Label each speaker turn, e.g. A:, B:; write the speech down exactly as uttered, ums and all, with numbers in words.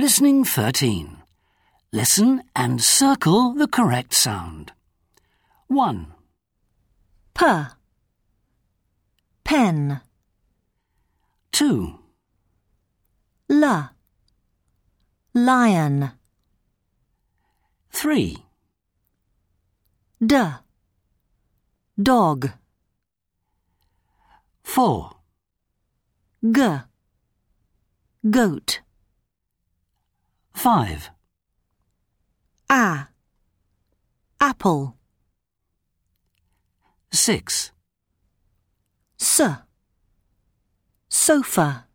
A: Listening thirteen. Listen and circle the correct sound. one.
B: P. Pen.
A: two.
B: L. Lion.
A: three.
B: D. Dog.
A: four.
B: G. Goat.
A: five.
B: A. Apple.
A: six.
B: S. Sofa.